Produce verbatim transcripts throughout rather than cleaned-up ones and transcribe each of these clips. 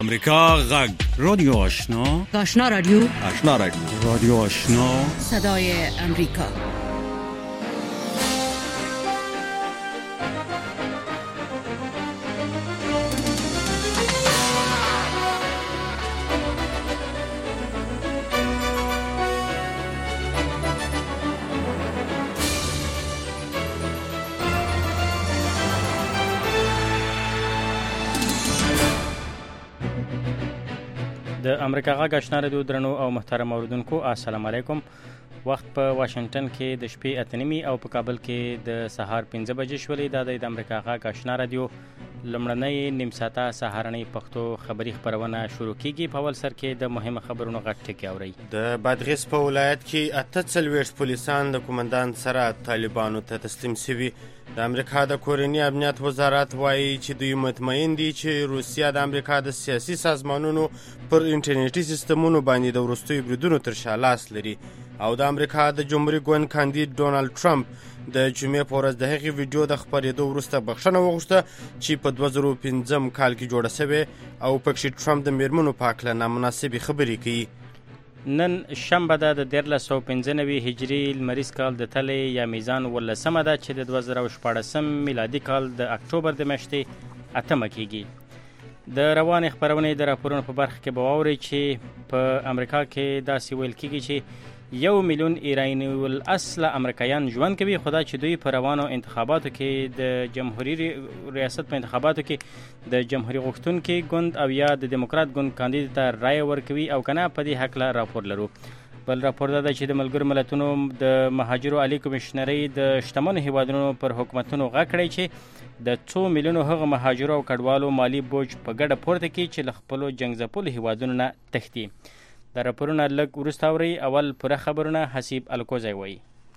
امریکا غږ رادیو آشنا آشنا رادیو آشنا رادیو رادیو آشنا صدای امریکا. د امریکا غږ آشنا رادیو درنو او محترم اوریدونکو السلام علیکم. وخت په واشنگټن کې د شپې اته نیمې او په کابل کې د سهار پنځه بجې شولې. دا د امریکا غږ آشنا رادیو لمړنۍ نیم ساعته سهارنۍ پښتو خبري خبرونه شروع کیږي. په اول سر کې د مهمه خبرونو غږ ټکی اورئ. د بادغیس په ولایت کې اته څلوېښت پولیسان د قومندان سره طالبانو ته تسلیم شوي. د امریکا د کورني امنیت وزارت وایي چې دوی مطمئن دي چې روسیه د امریکا د سیاسي سازمانونو پر انټرنیټي سیستمونو باندې د وروستیو بریدونو تر شا لاس لري. او د امریکا د جمهوریت ګوند کاندید ډونالد ټرمپ د جمعې په ورځ د هغې ویډیو د خپرېدو وروسته بخښنه وغوښته چې په دوه زره پنځم کال کې جوړه شوې او پکښې ټرمپ د میرمنو په هکله نامناسبې خبرې کوي. نن شنبه ده د دیارلس سوه پنځه نوي هجري لمریز کال د تلې یا میزان اوولسمه ده چې د دوه زره شپاړسم میلادي کال د اکتوبر د میاشتې اتمه کیږي. د روانې خپرونې د راپورونو په برخه کې به واورئ چې په امریکا کې داسې ویل کیږي چې یو میلیون ایرانی الاصله امریکایان ژوند کوي، خو دا چې دوی په روانو انتخاباتو کې د جمهوریت ریاست په انتخاباتو کې د جمهوریت غوښتونکي ګوند او یا د دیموکرات ګوند کاندید ته رایه ورکوي او کنه. په دې هکله راپور لرو. بل راپور دا چې د ملګرو ملتونو د مهاجرو عالی کمیشنرۍ د شتمنو هیوادونو پر حکومتونو غږ کړی چې د څو میلیونو هغه مهاجرو او کډوالو مالی بوج په ګډه پورته کړي چې له خپلو جنګ ځپلو هیوادونو نه تښتي. دا راپورونه لږ وروسته اورئ. اول پوره خبرونه حسیب الکوزی وایي.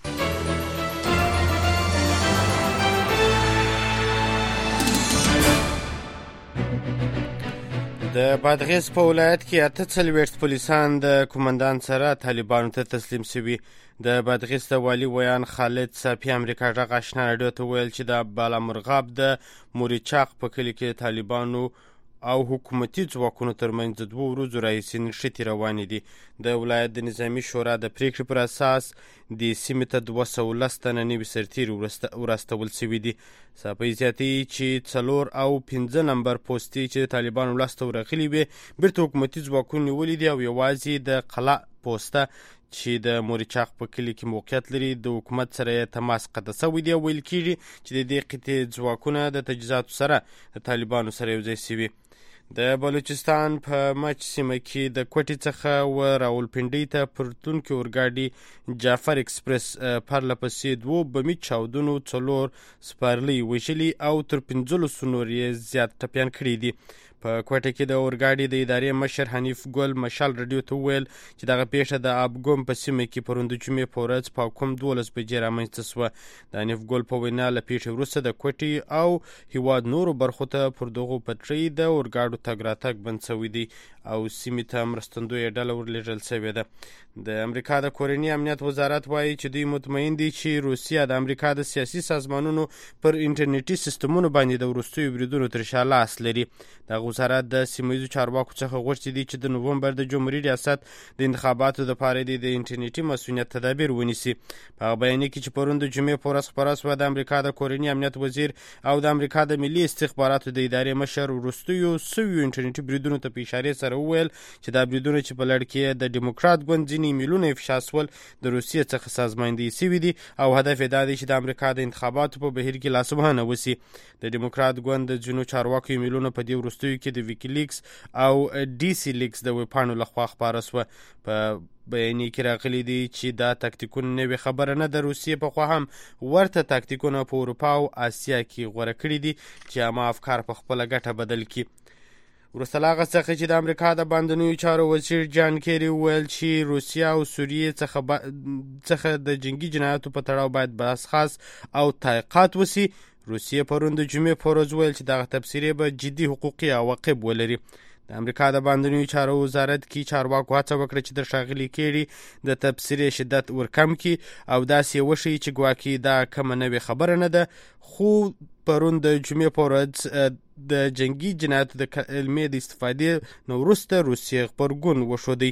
د بادغیس په ولایت کې اته څلوېښت پولیسان د قومندان سره طالبانو ته تسلیم شوي. د بادغیس د والي ویان خالد صافي امریکا غږ آشنا رادیو ته ویل چې د بالامرغاب د موریچاق په کلي کې طالبانو او حکومتي ځواکونو ترمنځ د دوه ورځو راهیسې نښتې روانې دي. د ولایت د نظامي شورا د پریکړې پر اساس د سیمې ته دوه سوه لس تنه نوي سرتیري وراستول شوي دي. صافي زیاتوي چې څلور او پنځه نمبر پوستې چې د طالبانو لاسته ورغلي وې بیرته حکومتي ځواکونو نیولي دي او یوازې د قلعه پوسته چې د موریچاق په کلي کې موقعیت لري د حکومت سره یې تماس قطع شوی دی. ویل کېږي چې د دې قطعې ځواکونه د تجهیزاتو سره د طالبانو سره یوځای شوي. د بلوچستان په مچ سیمه کې د کوټې څخه و راولپنډۍ ته پر تلونکي اورګاډي جعفر اکسپرس پرله پسې دوو بمي چاودنو څلور سپارلي وژلي او تر پنځلسو نور یې زیات ټپیان کړي دي. په کوټه کې د اورګاډي د ادارې مشر حنیف ګل مشال رادیو ته وویل چې دغه پیښه د ابګوم په سیمه کې پرون د جمعې په ورځ په کوم دولس بجې رامنځته شوه. د حنیف ګل په وینا له پیښې وروسته د کوټې او هیواد نورو برخو ته پر دغو پټرۍ د اورګاډو تګ راتګ بند شوی دی او سیمې ته مرستندویه ډله ورلېږل شوې ده. د امریکا د کورني امنیت وزارت وایي چې دوی مطمئن دي چې روسیه د امریکا د سیاسي سازمانونو پر انټرنیټي سیستمونو باندې د وروستیو بریدونو تر شا لاس لري. دغه وزارت د سیمهییزو چارواکو څخه غوښتي دي چې د نومبر د جمهوري ریاست د انتخاباتو دپاره د انټرنیټي مسؤلیت تدابیر ونیسي. په هغه بیانیه کې چې پرون د جمعې په ورځ خپره شوه د امریکا د کورني امنیت وزیر او د امریکا د ملي استخباراتو د ادارې مشر وروستیو سویو انټرنیټي بریدونو ته په اشارې سره وویل چې دا بریدونه چې په لړ کې د ډیموکرات ګوند ځینې میلیونه افشا شول د روسیې څخه سازماندهي شوي دي او هدف یې دا دی چې د امریکا د انتخاباتو په بهیر کې لاسوهنه وشي. د ډیموکرات ګوند د ځینو چارواکو میلیونه په دې وروستیو کې د ویکیلیکس او ډي سي لیکس د ویبپاڼو لخوا خپاره شوه. په بیانیه کې راغلي دي چې دا تاکتیکونه نوې خبره نه ده. روسیې پخوا هم ورته تاکتیکونه په اروپا او اسیا کې غوره کړي دي چې عامه افکار په خپله ګټه بدل کړي. وروسته له هغه څخه چې د امریکا د باندنیو چارو وزیر جان کیری وویل چې روسیه او سوریې څخه با... څخه د جنګي جنایاتو په تړاو باید بحث خاص او تحقیقات وشي. روسیې پرون د جمعې په ورځ ویل چې دغه تبصرې به جدي حقوقي عواقب ولري. د امریکا د باندنیو چارو وزارت کې چارواکو هڅه وکړه چې د ښاغلي کیری د تبصرې شدت ورکم کړي او داسې وشي چې ګواکې دا کومه نوې خبره نه ده. خو پرون د جمعې په ورځ د جنگي جنایاتو د کلمې د استفادې نه وروسته روسیې غبرګون وښودی.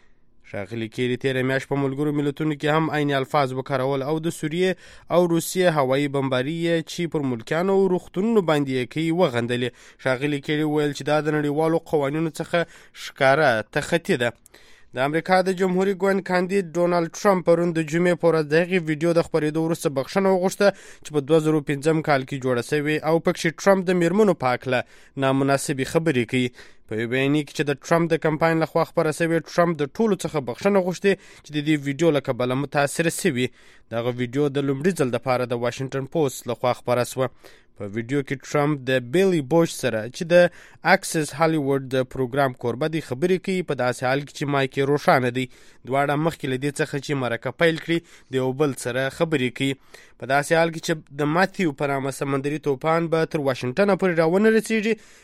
ښاغلي کیری تېره میاشت په ملګرو ملتونو کې هم عین الفاظ وکارول او د سوریې او روسیې هوایي بمباري چې پر ملکیانو او روغتونونو باندې یې کوي وغندلې. ښاغلي کیری ویل چې دا د نړیوالو قوانینو څخه ښکاره تخطي ده. د امریکا د جمهوریت ګوند کاندید ډونالد ټرمپ پرون د جمعې په ورځ د هغې ویډیو د خپرېدو وروسته بخښنه وغوښته چې په دوه زره پنځم کال کې جوړه شوې او پکښې ټرمپ د میرمنو په هکله نامناسبې خبرې کوي. په یو بیانیه کې چې د ټرمپ د کمپاین لخوا خپره شوې، ټرمپ د ټولو څخه بخښنه غوښتې چې د دې ویډیو له کبله متاثره شوي. دغه ویډیو د لومړي ځل دپاره د واشنګټن پوسټ لخوا خپره شوه. په ویډیو کې ټرمپ د بیلی بوش سره چې د اکسس هالیوډ د پروګرام کوربه دی خبرې کوي، په داسې حال کې چې مایک یې روښانه دی. دواړه مخکې له دې څخه چې مرکه پیل کړي د یو بل سره خبرې کوي. په داسې حال کې چې د ماتیو په نامه سمندري توپان به تر واشنګټنه پورې راونه رسېږي.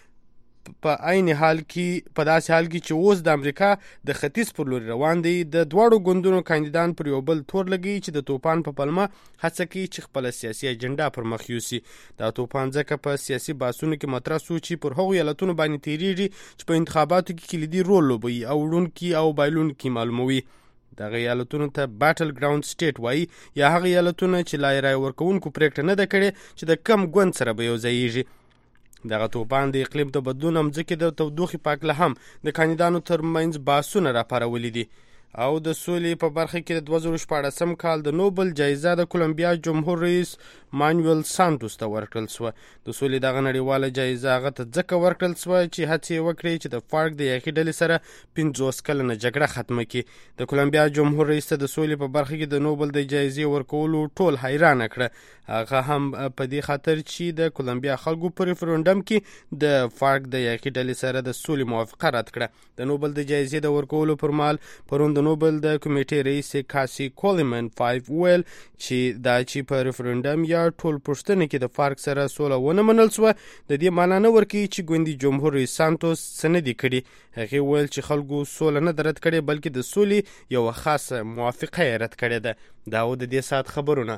په عین حال کې په داسې حال کې چې اوس د امریکا د ختیځ پر لوري روان دی، د دواړو ګوندونو کاندیدان پر یو بل تور لګي چې د توپان په پلمه هڅه کوي چې خپله سیاسي اجنډا پر مخ یوسي. دا توپان ځکه په سیاسي بحثونو کې مطرح سو چې پر هغو ایالتونو باندې تیریږي چې په انتخاباتو کې کلیدي رول لوبوي او وړونکي او بایلونکي معلوموي. دغه ایالتونو ته باتل ګراوند سټیټ وایي، یا هغه ایالتونه چې لا یې رایه ورکوونکو پرېکړه نه ده کړې چې د کم ګوند سره به یو ځایېږي. دغه توپان د اقلیم د بدلون مځکې د تودوخې په هکله هم د کاندیدانو ترمنځ بحثونه راپارولي دي. او د سولې په برخه کې د دوه زره شپاړسم کال د نوبل جایزه د کولمبیا جمهور رئیس مانویل سانتوس ته ورکړل سوه. د سولې دغه نړیواله جایزه هغه ته ځکه ورکړل سوه چې هڅې یې وکړې چې د فارک د یخي ډلې سره پنځوس کلنه جګړه ختمه کړي. د کولمبیا جمهور رئیس ته د سولې په برخه کې د نوبل د جایزې ورکولو ټول حیرانه کړه. هغه هم په دې خاطر چې د کولمبیا خلکو په ریفرنډم کې د فارک د یخي ډلې سره د سولې موافقه رد کړه. د نوبل د جایزې د ورکولو پر مهال پرون د نوبل د کمیټې رئیس کاسي کولمن فایف ویل چې دا چې په ریفرنډم یا ټول پوښتنه کې د فارک سره سوله ونه منل سوه، د دې معنا نه ورکوي چې ګوندي جمهور رئیس سانتوس څه نه دي کړي. هغې ویل چې خلکو سوله نه ده رد کړې، بلکې د سولې یوه خاصه موافقه یې رد کړې ده. دا و د دې ساعت خبرونه.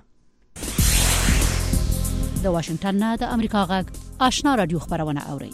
د واشنګټن نه د امریکا غږ آشنا رادیو خبرونه اورئ.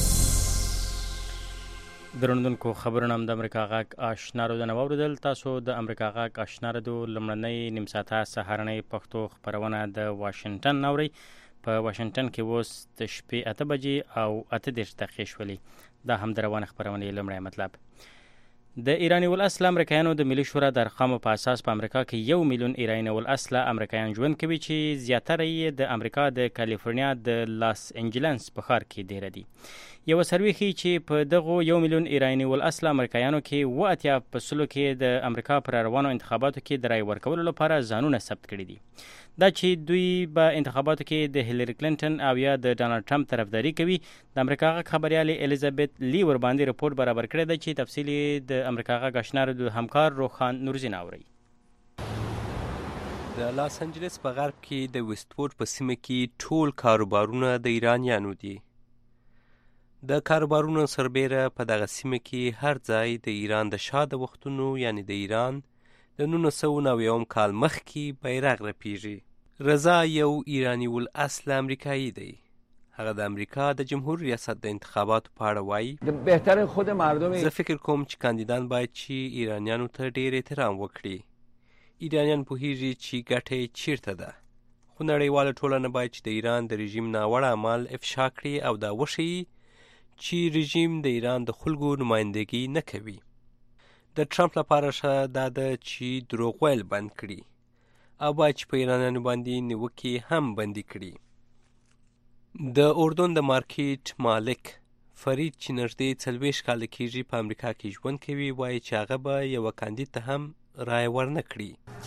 درنوونکو خبرونه هم د امریکا غږ آشنا رادیو واوریدل. تاسو د امریکا غږ آشنا رادیو لومړنۍ نیم ساعته سهارنۍ پښتو خبرونه د واشنګټن اورئ. په واشنګټن کې اوس د شپې اته بجې او اته دېرش دقیقې شولې. دا هم د روانه خبرونې لومړی مطلب. د ایراني الاصل امریکایانو د ملي شورا د ارقامو په اساس په امریکا کې یو میلیون ایراني الاصل امریکایان ژوند کوي، چې زیاتره یې د امریکا د کالیفورنیا د لاس انجلنس په ښار کې ډیره دي. یو سروې ښیي چې په دغو یو میلیون ایراني الاصل امریکایانو کې اوه اتیا په سلو کې د امریکا پر روانو انتخاباتو کې د رای ورکولو لپاره ځانونه ثبت کړي دي. دا چې دوی په انتخاباتو کې د هیلری کلینټن او یا د ډانلډ ټرمپ طرفداري کوي. د امریکا غږ خبريالې الیزابت لی ور باندې رپورټ برابر کړی دی چې تفصیلی د امریکا غږ آشنا رادیو همکار روخان نورزین اوري. د لاس انجلس په غرب کې د ویسټفورد په سیمه کې ټول کاروبارونه د ایرانیانو دي. د کاروبارونو سربیره په دغه سیمه کې هر ځای د ایران د شاده وختونو یعنی د ایران د نولس سوه نوي کال مخکې بیرغ رپیږي. رضا یو ایرانی الاصل امریکایی دی. هغه د امریکا د جمهور ریاست د انتخاباتو په اړه وایي، بهتر خود مردم زه فکر کوم چې کاندیدان باید چې ایرانیانو ته ډیر احترام وکړي. ایرانیان پوهیږي چې ګټه چیرته ده، خو نړیواله ټولنه باید چې د ایران د رژیم ناوړه اعمال افشا کړي او دا وښیي چې رژیم د ایران د خلکو نمایندګي نه کوي. د ټرمپ لپاره ښه دا ده چې دروغ ویل بند کړي او باید چې په ایرانیانو باندې نیوکې هم بندي کړي. د اردن د مارکیټ مالک فرید چې نږدې څلوېښت کاله کېږي په امریکا کې ژوند کوي، وایي چې هغه به یوه کاندید ته هم رایه ورنه کړي.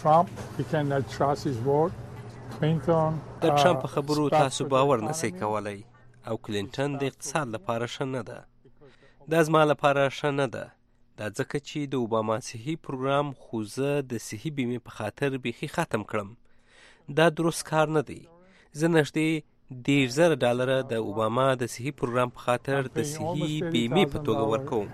د ټرمپ په خبرو تاسو باور نشئ کولی او کلینټن د اقتصاد لپاره ښه نه ده. دا زما لپاره ښه نه ده، دا ځکه چې د اوباما صحي پروګرام خو زه د صحي بیمې په خاطر بیخي ختم کړم. دا درست کار نه دی. زه نږدې ډېر زره ډالره د اوباما د صحي پروګرام په خاطر د صحي بیمې په توګه ورکوم.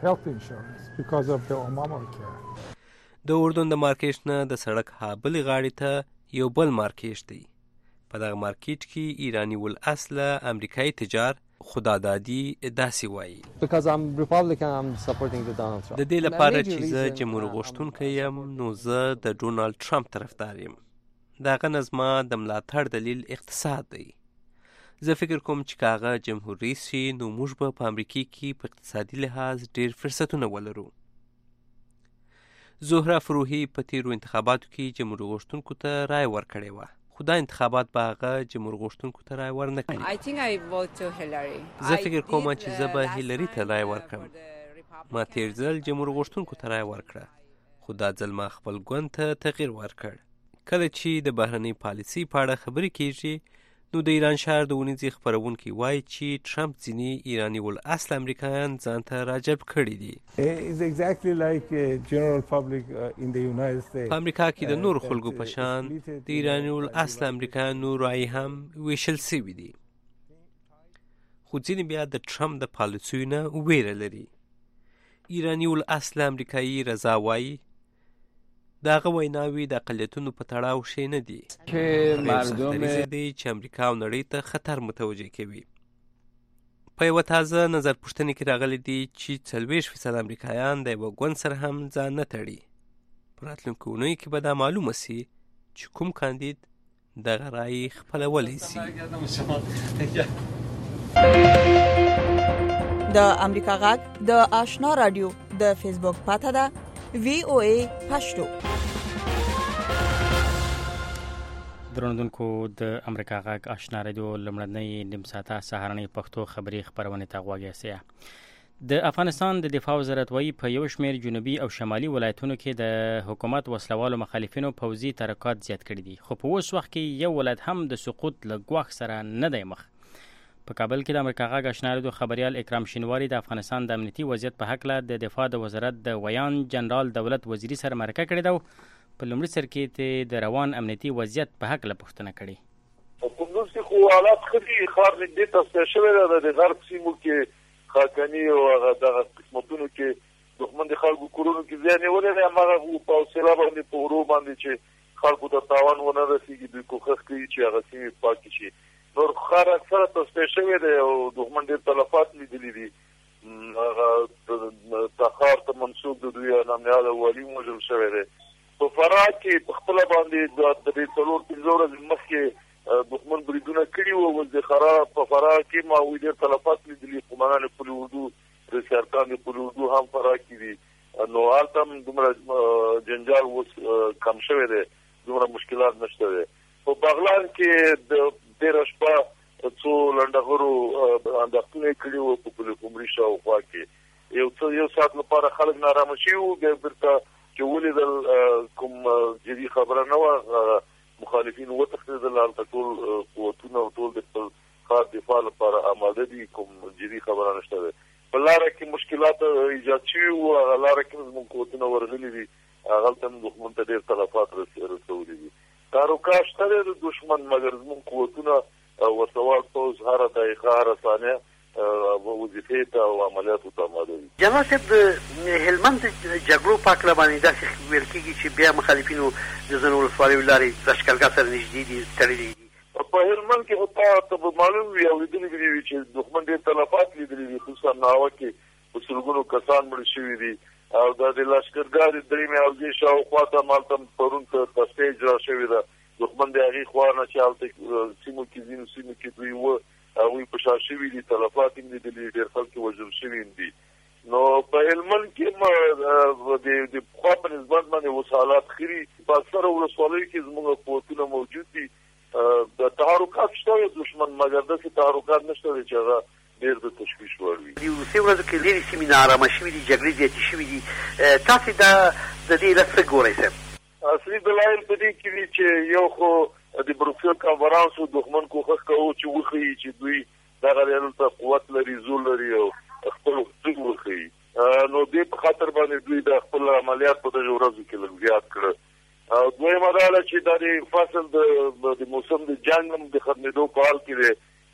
د اردن د مارکیټ نه د سړک هابلې غاړې ته یو بل مارکیټ دی. په دغه مارکیټ کې ایرانی الاصله امریکایي تجار خدادادي داسې وایي: د دې لپاره چې زه جمهور غوښتونکی یم نو زه د ډونالډ ټرمپ طرفدار یم. د هغه نه زما د ملاتړ دلیل اقتصاد دی. زه فکر کوم چې که هغه جمهور رئیس شي نو موږ به په امریکې کې په اقتصادي لحاظ ډېر فرصتونه ولرو. زهره فروهي په تیرو انتخاباتو کې جمهور غوښتونکو ته رای ورکړې وه، خو دا انتخابات به هغه جمهور غوښتونکو ته رای ورنه کړي. زه فکر کوم چې زه به هیلري ته رای ورکړم. ما تیر ځل جمهور غوښتونکو ته رای ورکړه، خو دا ځل ما خپل ګوند ته تغییر ورکړ. کله چې د بهرنۍ پالیسۍ په اړه خبرې کېږي نو د ایران شهر د ونیزې خپرونکي وایي چې ټرمپ ځینې ایراني الاصل امریکایان ځان ته راجلب کړي دي. په امریکا کې د نورو خلکو په شان د ایراني الاصل امریکایانو رایې هم ویشل سوي دي، خو ځینې بیا د ټرمپ د پالیسیو نه ویره لري. ایراني الاصل امریکایي رضا وایي د هغه ویناوې د اقلیتونو په تړاو شی نه دي، سختدریځ دی چې امریکا او نړۍ ته خطر متوجه کوي. په یوه تازه نظر پوښتنې کې راغلی دی چې څلوېښت فیصد امریکایان د یوه ګوند سره هم ځان نه تړي. په راتلونکو اونیو کې به دا معلومه سي چې کوم کاندید دغه رایې خپلولی سي. د امریکا غږ د آشنا رادیو د فیسبوک پاته ده وی او ای پښتو. درنوونکو د امریکا غږ آشنا رادیو لمړنۍ نیم ساعته سهارنۍ پښتو خبري خبرونه ته غوږ یاست. د افغانستان د دفاع وزارت وایي په یو شمېر جنوبي او شمالي ولایتونو کې د حکومت وسلوالو مخالفینو پوځي تحرکات زیات کړي دي، خو په اوس وخت کې یو ولایت هم د سقوط له ګواښ سره نه دی مخ. په کابل کې د امریکا غږ آشنا رادیو خبريال اکرام شینواری د افغانستان د امنیتي وضعیت په حق له د دفاع د وزارت د ویان جنرال دولت وزیری سره مرکه کړې ده. په لومړي سر کې د روان امنیتي وضعیت په حق له پوښتنه کړې. په کومو کې خو حالات خدي خار دې تاسو شوی ده د غرب سیمو کې خاکنی او هغه د قسمتونو کې دښمن د خلکو کورونو کې ځای نیولې ده. هغه په حوصله باندې په ورو باندې چې خلکو ته تاوان ونه رسیږي دوی کوښښ کوي چې هغه سیمې پاکې شي. نور خار اکثره تاسو شوی ده او دښمن ډېر تلفات لیدلي دي. هغه تخار ته منسوب د دوی نامنیاله والی موجود شوی ده. په فراه کې په خپل باندې د دې څلور پنځه ورځې مخکې دښمن بریدونه کړي وو. د خراب په فراه کې ما وې ډېر تلفات لیدلي. قومانان پل اردو رسارتان پل اردو هم فراه کې دي. نو هلته هم دومره جنجال اوس کم شوی دی، دومره مشکلات نشته دی. په بغلان کې د تېره شپه څو لنډغرو اندېښنې کړي وو په پل قمري شاوخوا کې. یو څه یو ساعت لپاره خلک نارامه شوي وو، بیا بېرته چې ولیدل کوم جدي خبره نه وه، مخالفین وتښتېدل. هلته ټول قوتونه او ټول د خپل ښار دفاع لپاره آماده دي، کوم جدي خبره نشته ده. په لاره کې مشکلات ایجاد شوي وو، هغه لاره کې زموږ قوتونه ورغلي دي، هغلته هم دښمن ته ډېر تلفات رسولي دي. تحرکات شته دی د دښمن، مګر زموږ قوتونه وسوال پوځ هره دقیقه هره ثانیه وظیفې ته او عملیاتو ته آماده دي. جنرال صاحب د هلمند د جګړو په هکله باندې داسې ویل کېږي چې بیا مخالفینو د ځینو ولسوالیو لارې لښکرګاه سره نږدې دي، تړلي دي. په هلمند کې خو ته به معلوم وي او لیدلي به وي چې دښمن ډېر تلفات لیدلي دي، خصوصا ناوه کې په سلګونو کسان مړه شوي دي. او دا د لښکرګاه د درېیمې حوزې شاوخوا ته همالته پرون ته تصفیه اجرا شوې ده. دښمن د هغې خوا نه چې هلته سیمو کې ځینو سیمو کې دوی وه هغوی په شا شوي دي، تلفات هم لیدلي، ډېر خلک وژل شوي هم دي. نو په هلمند کې د پخوا په نسبت باندې اوس حالات ښه دي. په اکثره ولسوالیو کې زموږ قوتونه موجود دي. د تحرکات شته د دښمن، مګر داسې تحرکات نشته دی چې هغه ډېر د تشویش وړ وي. د وروستیو ورځو کې لرې سیمې ناارامه شوي دي، جګړې زیاتې شوي دي. تاسې دا د دې علت څه ګورئ صاحب؟ اصلي دلایل په دې کې دي چې یو خو د بروکسل کنفرانسو دښمن کوښښ کوو چې وښیي چې دوی دغه دلته قوت لري، زور لري او خپل حضور وښیي. نو دې په خاطر باندې دوی د خپل عملیات په دغه ورځو کې لږ زیات کړه. دویمه دا ده چې دا د فصل د موسم د جنګ هم د ختمېدو په حال کې دی.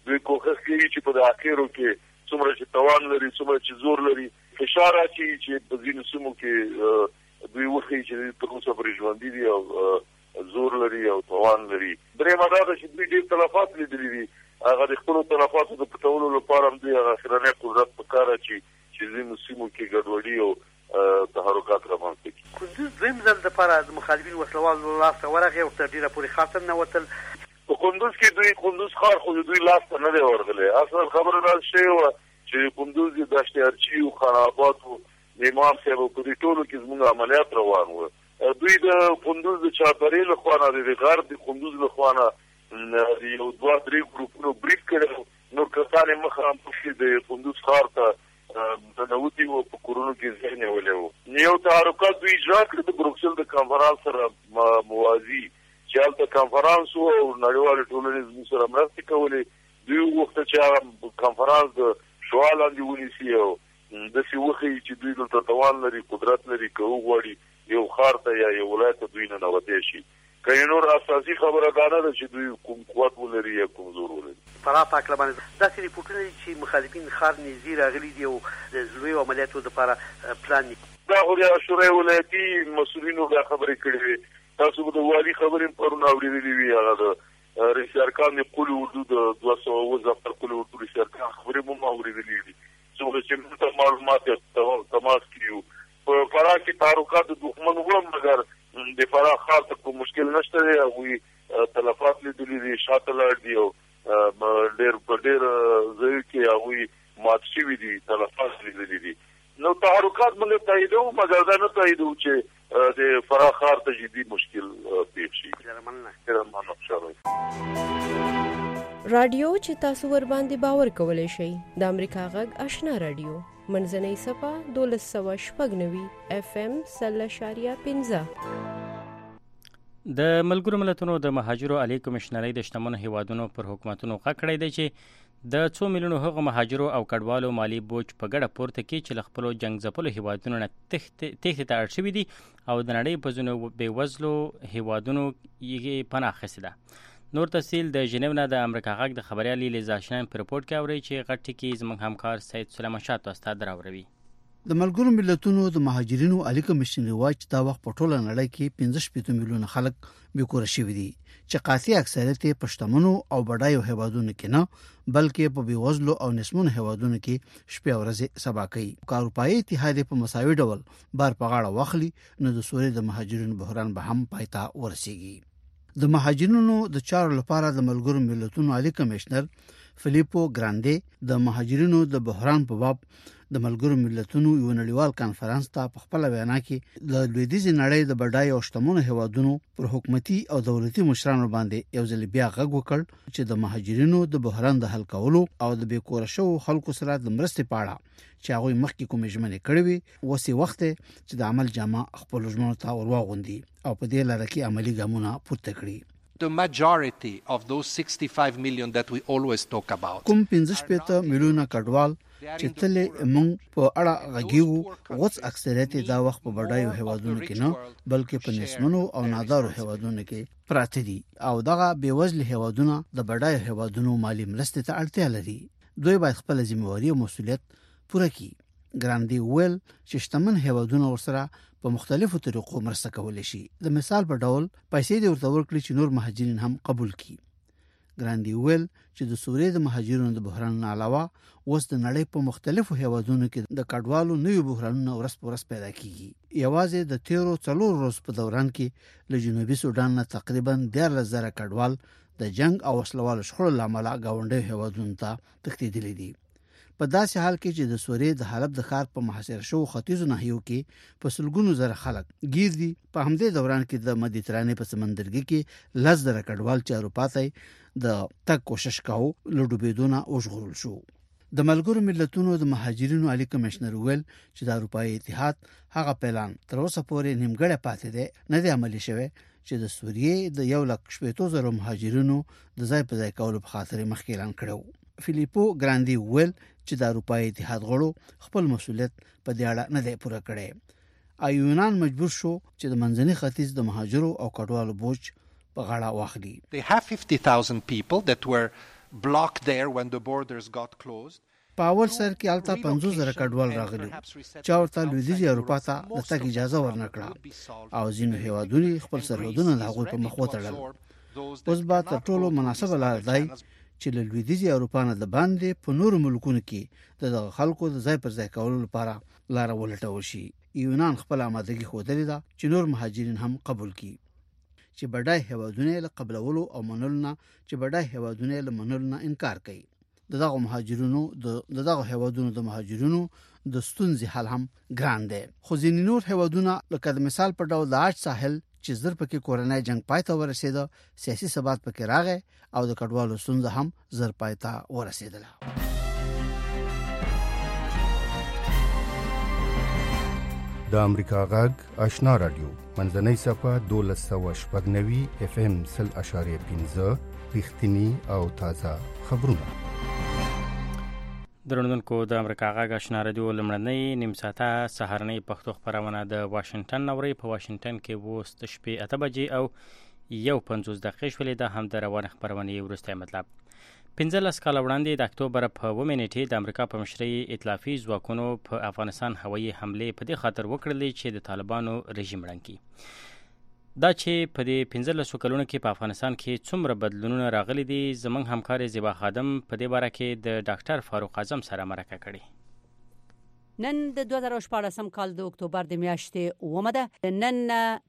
په اخیرو کې څومره چې توان لري څومره چې زور لري فشار اچي چې په ځینو سیمو کې دوی وخی چې تر اوسه پرې ژوندي دي او زور لري او توان لري. درېیمه دا ده چې دوی ډېر تلفات لیدلي دي هغه د خپلو تلفاتو د پټولو لپاره هم دوی هغه اخرنی قدرت په کار اچي چې ځینو سیمو کې ګډوډي او تحرکات رامنځته کړي. کندوز دویم ځل دپاره د مخالفینو وسلوالو لاسته ورغی او تر ډېره پورې خاصه نه وتل. په کندوز کې دوی کندوز ښار خو د دوی لاسته نه دی ورغلی. اصل خبره دا شوې وه چې کندوز د دشت ارچي او خان آباد او امام صاحب په دې ټولو کې زموږ عملیات روان وو. دوی د کندوز د چاپېرې له خوا نه د غرب د کندوز له خوا نه یو دوه درې ګروپونو بریف کړی. نور کسان یې مخه هم پکې د کندوز ښار ته دنوتي وو په کورونو کې ځای نیولی وو. یو تحرکات دوی اجرا کړي د بروکسل د کنفرانس سره موازي چې هلته کنفرانس وو او نړیوالې ټولنې زموږ سره مرستې کولې. دوی وغوښتل چې هغه کنفرانس د شعا لاندې ونیسي او داسې وښیي چې دوی دلته توان لري قدرت لري که وغواړي یو ښار ته یا یو ولایت ته دوی ننوتی شي. که یې نور اساسي خبره دا نه ده چې دوی کوم قوت ولري یا کوم زور ولري. فراه په هکله باندې داسې ریپورټونه دي چې مخالفین ښار نږدې راغلي دي او د لویو عملیاتو دپاره پلان دي. دا خو د شورای ولایتي مسؤلینو دا خبرې کړې وې. تاسو به د والي خبرې پرون اورېدلې وي. هغه د رئیس ارکان د قول اردو د دوه سوه اووه ضبط قول اردو رئیس ارکان خبرې مو هم اورېدلې دي څومره چې موږ ته معلومات تماس کړي وو. په فراه کې تحرکات د دښمن وم مګر د فراه ښار ته کوم مشکل نشته دی. هغوی تلفات لیدلي دي شاته لاړ دي او ډېر په ډېر ځایو کې هغوی مات شوي دي تلفات لیدلي دي. نو تحرکات موږ تاییدوو مګر دا نه تاییدوو چې د فراه ښار ته جدي مشکل پیښ شي. ډېره مننه. رادیو چې تاسو ور باندې باور کولی شئ د امریکا غږ آشنا رادیو منځنۍ صفه دولس سوه شپږ نوي اف ام سل اشاریه پنځه. د ملګرو ملتونو د مهاجرو عالی کمشنرۍ د شتمنو هیوادونو پر حکومتونو غږ کړی دی چې د څو میلیونو هغو مهاجرو او کډوالو مالی بوج په ګډه پورته کړي چې له خپلو جنګ ځپلو هیوادونو نه تېښتې ته اړ شوي دي او د نړۍ په ځینو بېوزلو هیوادونو یې پناه اخیستې ده. نور تفصیل د ژنیو نه د امریکا غږ د خبریال لیزا شناین په رپورټ کې اورئ چې غټ ټکي زموږ همکار سید سلیمان شاه تاسو ته دراوروي. د ملګرو ملتونو د مهاجرینو عالی کمشنري وایي چې دا وخت په ټوله نړۍ کې پنځه شپېته میلیونه خلک بېکوره شوي دي چې قاطع اکثریت یې په شتمنو او بډایو هیوادونو کې نه بلکې په بېوزلو او نسمونو هیوادونو کې شپې ورځې سبا کوي. که اروپایي اتحاد په مساوي ډول بار په غاړه واخلي نو د سوریې د مهاجرینو بحران به هم پای ته ورسیږي. د مهاجرینو د چارو لپاره د ملګرو ملتونو عالی کمشنر فلیپو ګراندې د مهاجرینو د بحران په باب د ملګرو ملتونو یو نړیوال کانفرنس ته په خپل وینا کې د لویدیځ نړۍ د بډای او شتمنو هیوادونو پر حکومتي او دولتي مشرانو باندې یو ځل بیا غږ وکړ چې د مهاجرینو د بحران د حل کولو او د بیکوره شوو خلکو سره د مرستې په اړه چې هغوی مخکې کومې ژمنې کړې وي اوس وخت چې د عمل جامه خپلو ژمنو ته ورواغوندي او په دې لاره کې عملي ګامونه پورته کړي. The majority of those sixty-five million that we always talk about. کوم پنځه شپېته میلیونه کډوال چې تل موږ په اړه غږیو غوڅ اکثریت دا وخت په بډایو هیوادونو کې نه بلکې په نسمنو او نادارو هیوادونو کې پراته دي او دغه بیوزل هیوادونه د بډایو هیوادونو مالی مرستې ته اړتیا لري. دوی باید خپل ذمہواری او مسؤلیت پوره کړي. ګراندي ویل چې شتمن هیوادونه ورسره په مختلفو طریقو مرسته کولی شي. د مثال په ډول پیسې د ورته ورکړي چې نور مهاجرین هم قبول کړي. ګراندي ویل چې د سوریې د مهاجرینو د بحران نه علاوه اوس د نړۍ په مختلفو هیوادونو کې د کډوالو نوي بحرانونه ورځ په ورځ پیدا کیږي. یوازې د تیرو څلور ورځو په دوران کې له جنوبي سودان نه تقریبا دیارلس زره کډوال د جنگ او وسلوالو شخړو له امله ګاونډیو هیوادونو ته تښتېدلي دي. په داسې حال کې چې د سوریې د حلب د ښار په محاصره شوو ختیځو ناحیو کې په سلګونو زره خلک ګیر دي. په همدې دوران کې د مدیترانې په سمندرګي کې لس زره کډوال چې اروپا ته د تګ کوشش کاوه له ډوبېدو نه وژغورل شو. د ملګرو ملتونو د مهاجرینو عالی کمشنر ویل چې د اروپایي اتحاد هغه پلان تر اوسه پورې نیمګړی پاتې دی نه دی عملي شوی چې د سوریې د یو لک شپېتو زرو مهاجرینو د ځای په ځای کولو په خاطر مخکې اعلان کړی. فلیپو ګراندي ویل چې د اروپایي اتحاد غړو خپل مسؤلیت په دې اړه نه دی پوره کړی. ایونان مجبور شو چې د منځني ختیځ د مهاجرو او کډوالو بوج په غاړه واخلي. They have fifty thousand people that were blocked there when the borders got closed. په اول سر کې الته پنځوس زره کډوال راغلي چې ورته لویدیځي اروپا ته د تګ اجازه ورنکړه او ځینو هیوادونو خپل سرحدونه له هغوی په مخ وتړل. اوس به تر ټولو مناسبه لار دی چې له لویدیځي اروپا نه د باندې په نورو ملکونو کې د خلکو د ځای پر ځای کولو لپاره لار ولټول شي. یونان خپل آمادګي ښودلې ده چې نور مهاجرین هم قبول کړي چې بډای هیوادونه له قبلولو او منلو نه چې بډای هیوادونه له منلو نه انکار کوي. دغه مهاجرونو د دغه هیوادونو د مهاجرونو د ستونزې حل هم ګران دی. خو ځینې نور هیوادونه لکه د مثال په ډول د عاج ساحل چې زر پکې کورنۍ جنگ پای ته ورسېده، سیاسي ثبات پکې راغی او د کډوالو ستونزه هم زر پای ته ورسېدله. د امریکا غږ آشنا رادیو منځنۍ صفه دولس سوه شپږ نوي اف ام سل اشاریه پنځه رښتینی او تازه خبرونه. درنوونکو د امریکا غږ آشنا رادیو لمړنۍ نیم ساعته سهارنۍ پښتو خبرونه د واشنگټن نوري په واشنگټن کې وو ست شپې اته بجې او یو پنځوس دقیقې شولې. د هم د روان خبرونه وروسته مطلب پنځلس کاله وړاندې د اکتوبر په اوومه نیټې د امریکا په مشرۍ ائتلافي ځواکونو په افغانستان هوایي حملې په دې خاطر وکړلې چې د طالبانو رژیم ړنګ کړي. دا چې په دې پنځلسو کلونو کې په افغانستان کې څومره بدلونونه راغلي دي، زموږ همکار زیبا خادم په دې باره کې د ډاکټر فاروق اعظم سره مرکه کړې. نن د دوه زره شپاړسم کال د اکتوبر د میاشتې اومه ده. نن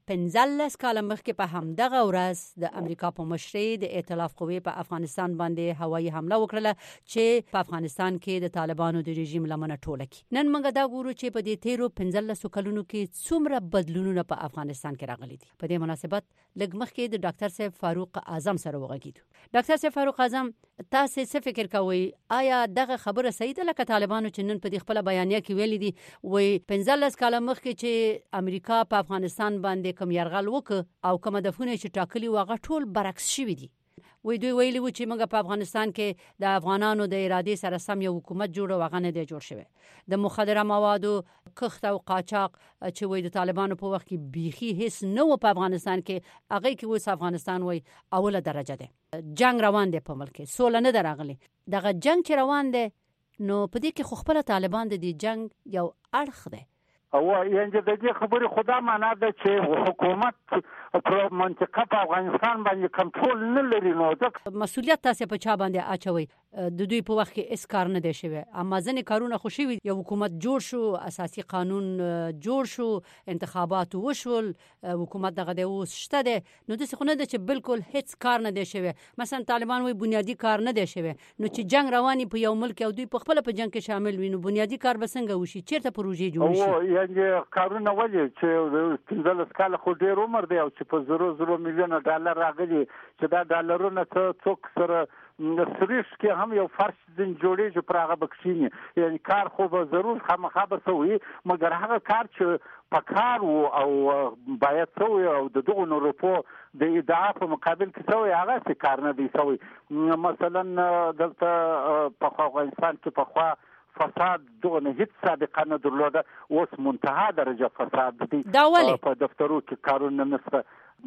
پنځلس کاله مخکې په همدغه ورځ د امریکا په مشرۍ د ائتلاف قوې په افغانستان باندې هوایي حمله وکړه چې په افغانستان کې د طالبانو د رژیم لمنه ټوله کړي. نن موږ دا ګورو چې په دې تیرو پنځلسو کلونو کې څومره بدلونونه په افغانستان کې راغلي دي. په دې مناسبت لږ مخکې د ډاکټر صاحب فاروق اعظم سره وغږیدو. ډاکټر صاحب فاروق اعظم، تاسو څه فکر کوئ؟ آیا دغه خبره صحیح ده لکه طالبانو چې نن په دې خپل بیانیه کې ویلي دي وای پنځلس کاله مخکې چې امریکا په افغانستان باندې کوم یرغل وکړ او کوم هدفونه چې ټاکلي واغه ټول برعکس شوي دي؟ وای دوی ویلي و چې موږ په افغانستان کې د افغانانو د ارادې سره سم یو حکومت جوړ واغه نه دی جوړ شوی. د مخدره موادو کښت او قاچاق چې وای د طالبانو په وخت کې بیخي هیڅ نه و په افغانستان کې، هغه کې اوس افغانستان وای اوله درجه ده. جنگ روان دی په ملک، سوله نه دراغلي. دغه جنگ چې روان دی نو په دې کې خو خپل طالبان د دې جنگ یو اړخ دی. او یعنی د دې خبرې خدا معنا ده چې حکومت په منطقه په افغانستان باندې کنټرول نه لري، نو ځکه مسؤلیت تاسو په چا باندې اچوي؟ د دوی په وخت کې اس کار نه دی شوی، اما ځنې کارونه خو شوي. یو حکومت جوړ شو، اساسي قانون جوړ شو، انتخابات وشول، حکومت دغه د اوس شته دی. نو د څه خو نه ده چې بالکل هیڅ کار نه دی شوی. مثلا طالبان وایي بنیادی کار نه دی شوی. نو چې جنگ رواني په یو ملک او دوی په خپل په جنگ کې شامل وي، نو بنیادی کار به څنګه وشي؟ چیرته پروژې جوړ شي؟ یعنی کارونه ولې چې پنځلس کاله خو ډېر عمر دی او چې په زرو زرو میلیونه ډالر راغلي، چې دا ډالرونه څوک سره سریش کې هم یو فرش دین جوړېږي پر هغه بکشینی. یعنی کار خو به ضرور خامخا به سوي، مګر هغه کار چې پکار وو او باید سوي او د دغو روپو د ادعا په مقابل کې سوي، هغه څه کار نه دی سوي. مثلا دلته په افغانستان کې په خوا فساد دغه هیڅ سابقه نه درلوده، اوس منتها درجه فساد دی. په دفترو کې کارونه نشته.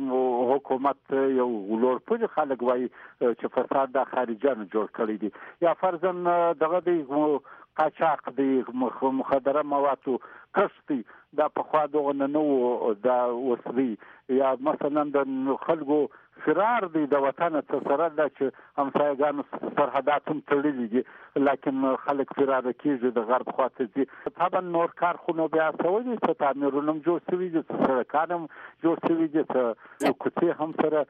حکومت یو ولور په خلک وایي چې فساد د خارجيانو جوړ کړی دی، یا فرضاً دغه دی قاچاق دی، مخدره موادو کښت دی، دا په خوا دغه نه نو دا وسوي. یا مثلا د خلکو فرار دی د وطن څخه سره دا چې همسایګانو سرحدات هم تړلي دي، لیکن خلک فرار کیږي د غرب خواته دي. طبعا نور کار خو نو بیا سوي دي، چې تعمیرونه جوړ شوي دي، سړکان هم جوړ شوي دي، چې کوڅې هم سره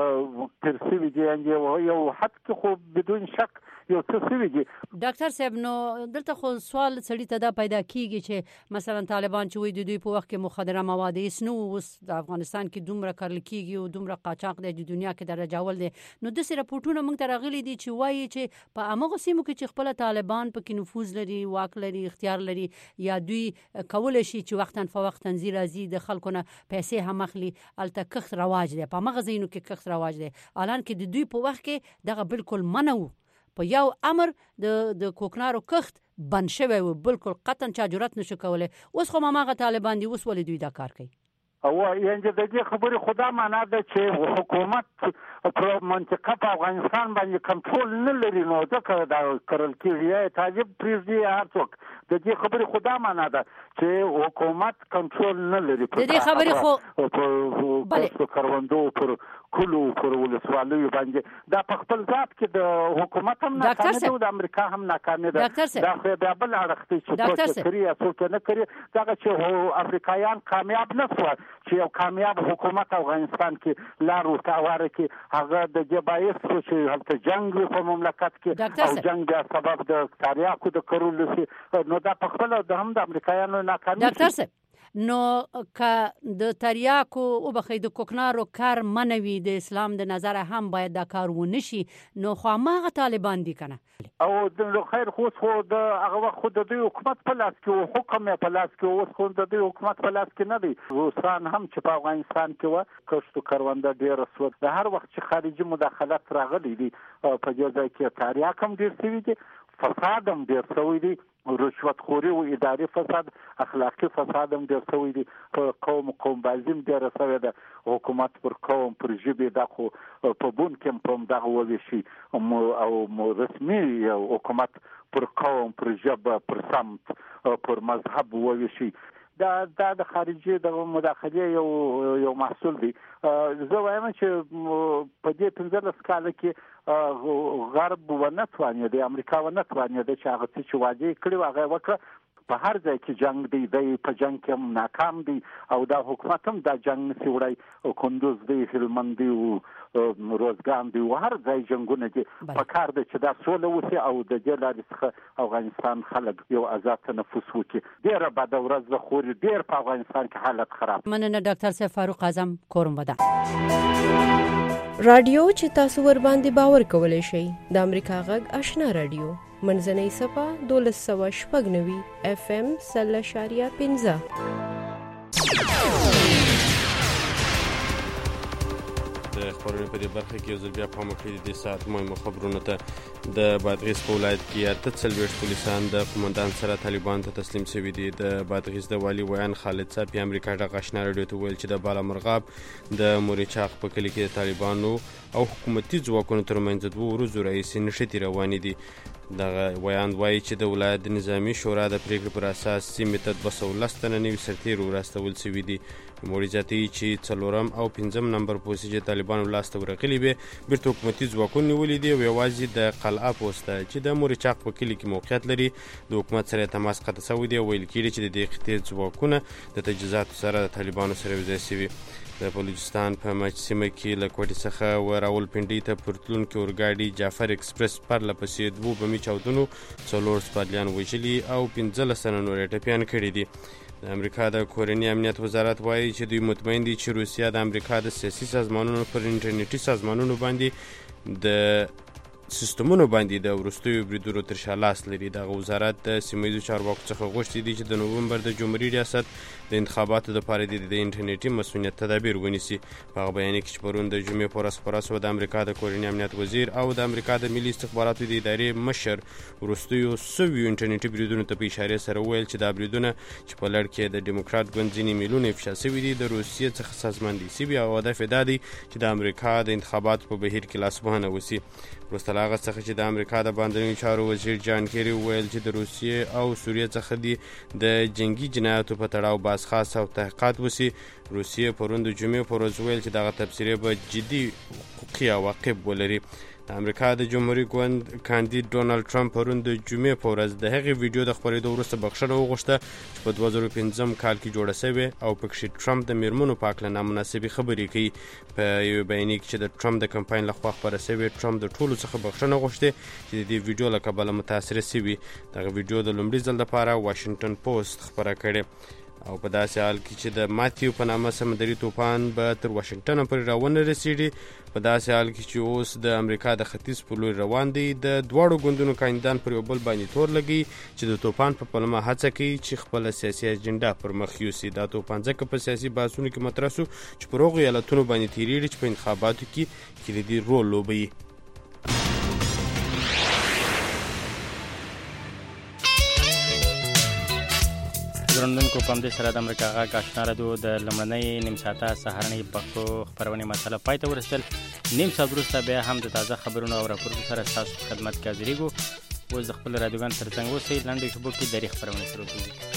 تر شوي دي. یو حد کې خو بدون شک یو څه شوي دي. ډاکټر صاحب، نو دلته خو سوال سړی ته دا پیدا کیږي چې مثلا طالبان چې وایي د دوی په وخت کې مخدره مواد هیڅ نه اوس د افغانستان کې دومره کرل کیږي او دومره قاچاق دی د دنیا کې درجه اول دی. نو داسې راپورټونه موږ ته راغلي دي چې وایي چې په همغه سیمو کې چې خپل طالبان پکې نفوذ لري، واک لري، اختیار لري، یا دوی کولی شي چې وختاً فوقتاً زی راځي د خلکو نه پیسې هم اخلي، هلته کښت رواج دی، په همغه ځایونو کې کښت رواج دی. الان کې د دوی په وخت کې دغه بالکل منع و، په یو امر د د کوکنارو کښت بند شوی و، بالکل قطعا چا جرأت نشو کولی. اوس خو هماغه طالبان دي، اوس ولې دوی دا کار کوي؟ او یعنی د دې خبرې خدا معنا ده چې حکومت په منطقه په افغانستان باندې کنټرول نه لري، نو ځکه دا کرل کېږي. طالب پریږدي هر څوک، د دې خبرې خدا معنا ده چې حکومت کنټرول نه لري. د دې خبرې خو په کروندو پر کلو پر ولسوالیو باندې دا په خپل ذات کې د حکومت هم ناکامه ده او د امریکا هم ناکامه ده. دا خو د بل اړخ ته چې څه کوي یا څه نه کوي، دا چې افریقایان کامیاب نه شو چې یو کامیاب حکومت افغانستان کې لارو تاواره کې هغه د جبایس چې هلته جنگ په مملکت کې او جنگ سبب د تاریخو د کرول شي، نو دا په خپل د هم د امریکایانو ناکامي. ډاکټر صاحب، نو که د تریاکو او بخې د کوکنارو کار منوي د اسلام د نظر هم باید دا کار ونشي، نو خو ماغه طالبان دي کنه او د خیر خو خو د هغه خود د حکومت په لاس کې او حکم په لاس کې او خو د حکومت په لاس کې نه دی. روسان هم چې په افغانستان کې و کښتو کرونده ډیر سو د هر وخت چې خارجي مداخلت راغلي دي په دې ځای کې تریاک هم ډیر سوي دي، فساد هم ډیر سوي دي، رشوت خوري او اداري فساد، اخلاقی فساد هم ډیر سوي دي، په قوم قوم بازی هم ډیر سوي ده، حکومت پر قوم پر ژبه د خو په بون کې په دغه ووي شي او رسمي حکومت پر قوم پر ژبه پر سمت پر مذهب ووي شي. دا د خارجي د مداخله یو یو محصول دی. زه وایم چې په دې پنځلس کال کې غرب ونه تواني د امریکا ونه تواني د چې هغه چې واجی کړی هغه وکړه. په هر ځای کې جنگ دی، د په جنگ کې ناکام دی او دا حکومت هم دا جنگ نسی وړي او کندوز دی، هلمند دی او روزګان دی او هر ځای جنگونه دي. په کار دی چې دا سوله وسی او د دې لارې څخه افغانستان خلک یو آزاد تنفس وکړي. ډیره بده ورځ ده، خو ډیر په افغانستان کې حالت خراب. مننه ډاکټر صاحب فاروق اعظم کورم ودا. رادیو چې تاسو ور باندې باور کولای شئ د امریکا غږ آشنا رادیو منځنۍ صفه دولس سوه شپږ نوي اف ام سل اشاریه پنځه. د خبرونو په دې برخه کې یو ځل بیا پام وکړئ د دې ساعت مهمو خبرونو ته. د بادغیس په ولایت کې اته څلوېښت پولیسان د قومندان سره طالبانو ته تسلیم شوي دي. د بادغیس د والي ویان خالد صافي امریکا غږ آشنا راډیو ته وویل چې د بالامرغاب د مورچاق په کلي کې د طالبانو او حکومتي ځواکونو ترمنځ دوه ورځو راهیسې نښتې روانې دي. دغه ویان وایي چې د ولایت د نظامي شورا د پریکړې پر اساس سیمې ته دوه سوه لس تنه نوي سرتیرو راستول شوي دي. نوموړي زیاتوي چې څلورم او پنځم نمبر پوستې چې طالبانو لاسته ورغلي وې بیرته حکومتي ځواکونو نیولي دي او یوازې د قلعه پوسته چې د مورچاق په کلي کې موقعیت لري د حکومت سره تماس قطع شوی دی او ویل کېږي چې د دې خطې ځواکونه د تجهیزاتو سره د طالبانو سره یوځای شوي. د بلوچستان په مچ سیمه کې له کوټې څخه و راولپنډۍ ته پر تلونکي اورګاډي جعفر اکسپرس پرله پسې دوو بمي چاودنو څلور سپادلیان وژلي او پنځلس تنه نور یې ټپیان کړي دي. د امریکا د کورني امنیت وزارت وایي چې دوی مطمئن دي چې روسیه د امریکا د سیاسي سازمانونو پر انټرنیټي سازمانونو باندې د سیستمونو باندې د وروستیو بریدونو تر شا لاس لري. دغه وزارت د سیمه ییزو چارواکو څخه غوښتي دي چې د نومبر د جمهوري ریاست د انتخاباتو دپاره د انټرنیټي مسؤلیت تدابیر ونیسي. په هغه بیانیه کې چې پرون د جمعې په ورځ خپاره شوه د امریکا د کورني امنیت وزیر او د امریکا د ملي استخباراتو د ادارې مشر وروستیو سویو انټرنیټي بریدونو ته په اشارې سره وویل چې دا بریدونه چې په لړ کې د ډیموکرات ګوند ځینې میلونه افشا شوي دي د روسیې څخه سازماندهي شوي او هدف یې دا دی چې د امریکا د انتخاباتو په بهیر کې لاسوهنه وشي. وروسته له هغه څخه چې د امریکا د بهرنیو چارو وزیر جان کیري وویل چې د روسیې او سوریې څخه دي د جنگي جنایاتو په تړاو بازخواست او تحقیقات وشي. روسیې پرون د جمعې په ورځ وویل چې دغه تبصرې به جدي حقوقي عواقب ولري. د امریکا د جمهوري ګوند کاندید ډونالډ ټرمپ پرون د جمعې په ورځ د هغې ویډیو د خپرېدو وروسته بخښنه وغوښته چې په دوه زره پنځم کال کې جوړه شوې او پکښې ټرمپ د میرمنو په هکله نامناسبې خبرې کوي. په یوې بیانیه کې چې د ټرمپ د کمپاین لخوا خپره شوې ټرمپ د ټولو څخه بخښنه غوښتې چې د دې ویډیو له کبله متاثره شوي. دغه ویډیو د لومړي ځل دپاره واشنګټن پوسټ خپره کړې او په داسې حال کې چې د ماتیو په نامه سمندري طوفان به تر واشنګټن پورې راونه رسېږي. په داسې حال کې چې اوس د امریکا د ختیځ په لوري روان دی د دواړو ګوندونو کاندیدان پر یو بل باندې تور لګي چې د طوفان په پلمه هڅه کوي چې خپله سیاسي اجنډا پر مخ یوسي. دا طوفان ځکه په سیاسي بحثونو کې مطرح شو چې پر هغو ایالتونو باندې تېرېږي چې په انتخاباتو کې کلیدي رول لوبوي. درنونکو اوریدونکو په همدې سره د امریکا غږ آشنا رادیو د لومړنۍ نیم ساعته سهارنۍ پښتو خپرونې مسله پای ته ورسېدل. نیم ساعت وروسته بیا هم د تازه خبرونو او راپورونو سره ستاسو په خدمت کې حاضرېږو. اوس د خپلو رادیوګانو تر څنګ اوسئ. لنډو شېبو کې درې خپرونې سره وګورئ.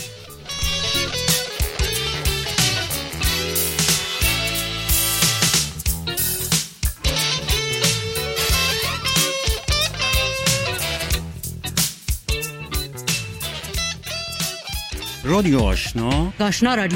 رادیو آشنا آشنا رادیو